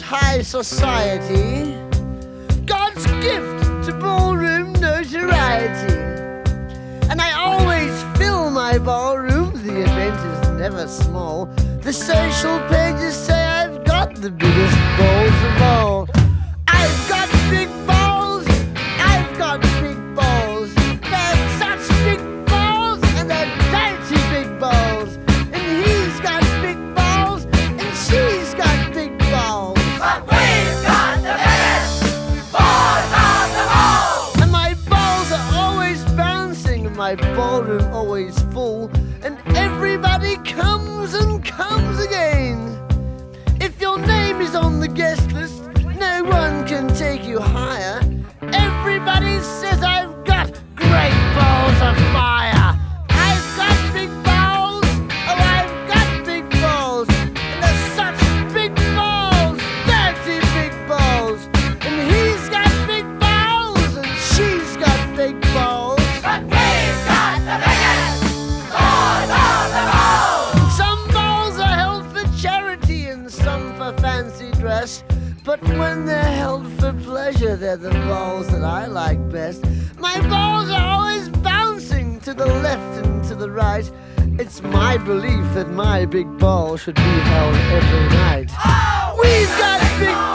high society, God's gift to ballroom notoriety. And I always fill my ballroom, the event is never small. The social pages say I've got the biggest balls of all. I've got big balls, I've got big balls. They're such big balls, and they're dirty big balls. And he's got big balls, and she's got big balls. But we've got the biggest balls of them all! And my balls are always bouncing, and my ballroom always full. And everybody comes and comes again. If your name is on the guest list, no one can take you higher. Everybody says I've got great balls of fire. I've got big balls, oh I've got big balls. And they're such big balls, dirty big balls. And he's got big balls, and she's got big balls. But we've got the biggest balls of them all! Some balls are held for charity and some for fancy dress. But when they're held for pleasure, they're the balls that I like best. My balls are always bouncing to the left and to the right. It's my belief that my big ball should be held every night. Oh, We've got big